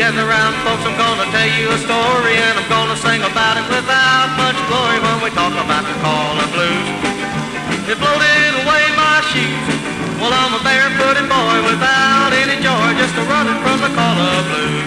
Gather round, folks, I'm gonna tell you a story, and I'm gonna sing about it without much glory when we talk about the Callin' Blues. It floated away my shoes. Well, I'm a barefooted boy without any joy, just a running from the Callin' Blues.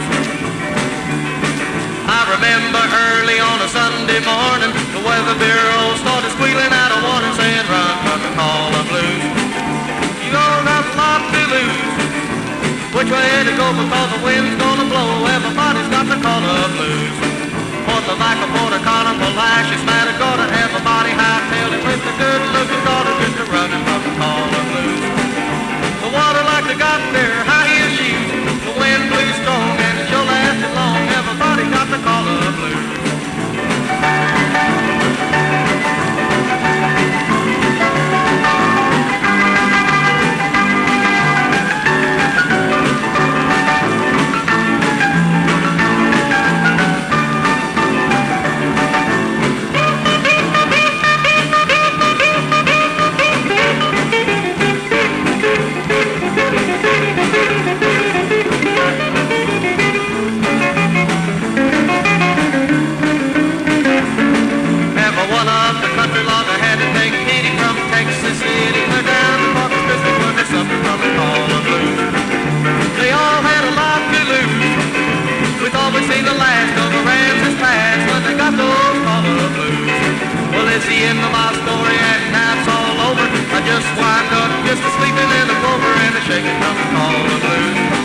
I remember early on a Sunday morning, the Weather Bureau started squealing out a warning saying, run from the Callin' Blues. You all got a lot to lose. Which way to go because the wind's gonna blow, everybody's got the Callin' Blues. For the back of the carnival lash, it's mad at God, everybody hightailed it with the good-looking daughter, just a running from the Callin' Blues. The water like they got their high-heel shoes, the wind blew strong and it sure lasted long, everybody got the Callin' Blues. It's the end of my story and now it's all over. I just wind up just a sleeping in the clover and a shaking from the Callin' Blues.